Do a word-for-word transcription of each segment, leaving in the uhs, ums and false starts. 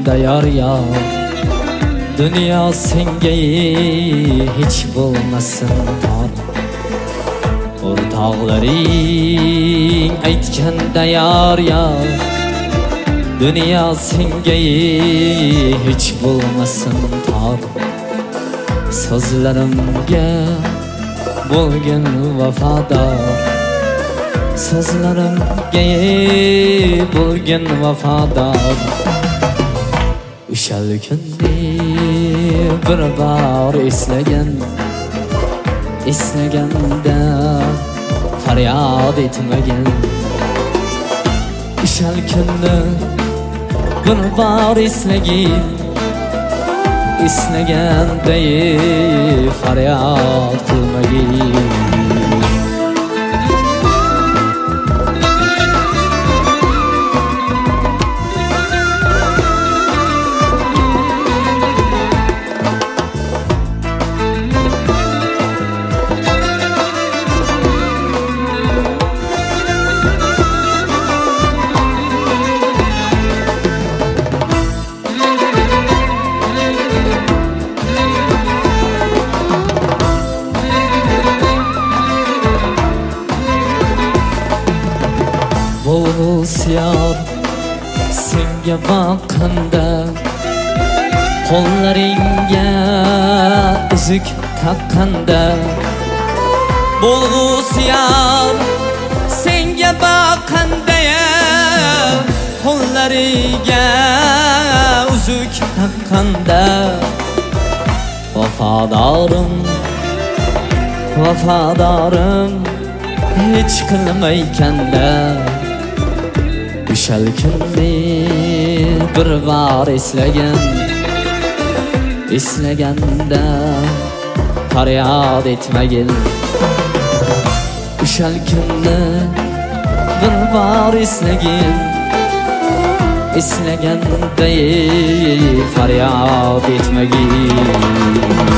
aytganda yor yor dunyo senga hech bo'lmasin tor. O'rtoqlaring aytganda yor yor dunyo senga hech bo'lmasin tor. So'zlarimga bo'lgin vafodor, so'zlarimga bo'lgin vafodor. O'shal kunni bir bor eslagin, eslaganda faryod etmagin. O'shal kunni bir bor eslagin, eslaganda faryod qilmagin. Bo'lsyor senga boqqanda qo'llaringga uzuk taqqanda. Bo'lsyor senga boqqanda qo'llariga uzuk taqqanda. Vafodorim vafodorim hech qilmaykanda. O'shal kunni bir bor eslagin, eslaganda faryod etmagin. O'shal kunni bir bor eslagin, eslaganda faryod etmagin.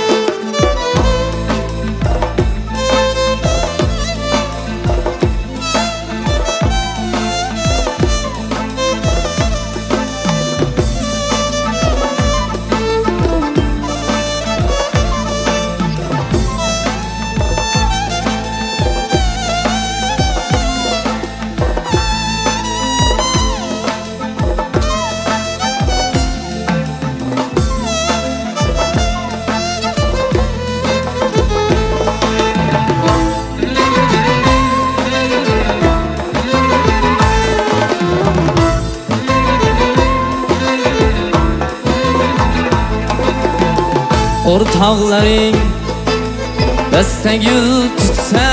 O'rtoqlaring dastagul tutsa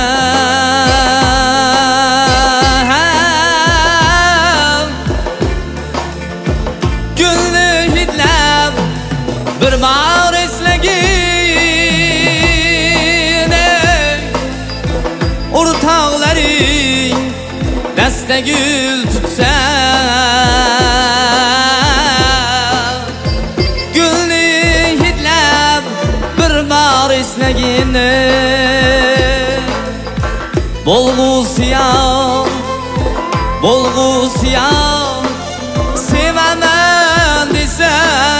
gulni hidlab bir bor eslagin. O'rtoqlaring dastagul tutsa eslagin. Bo'lg'usiyon bo'lg'usiyon sevaman desa,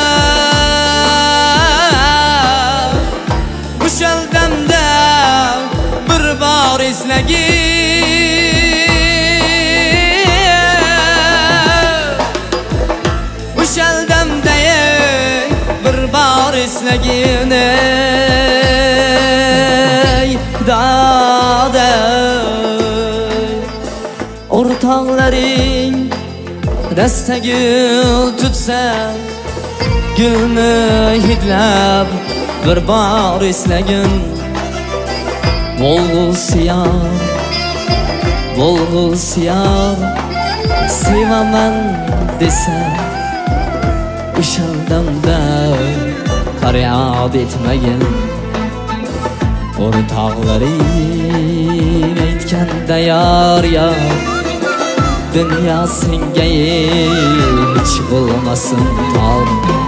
o'shal damda bir bor eslagin. O'shal damda bir bor eslagin. Dada o'rtoqlaring dastagul tutsa gulni hidlab bir bor eslagin. Bo'lg'usiyon bo'lg'usiyon sevaman desa, o'shal damda faryod etmagin. O'rtoqlaring aytganda yor yor dunyo senga hech bo'lmasin tor.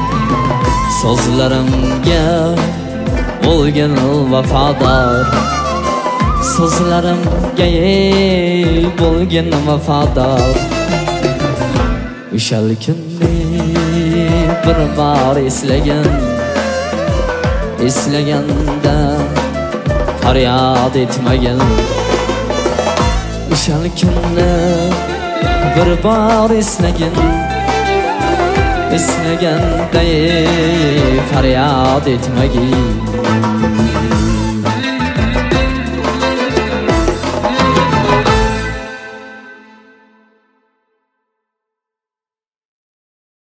So'zlarimga bo'lgin vafodor, so'zlarimga bo'lgin vafodor. O'shal kunni bir bor eslagin, eslaganda faryod etmagin. O'shal kunni bir bor eslagin, eslaganda faryod etmagin.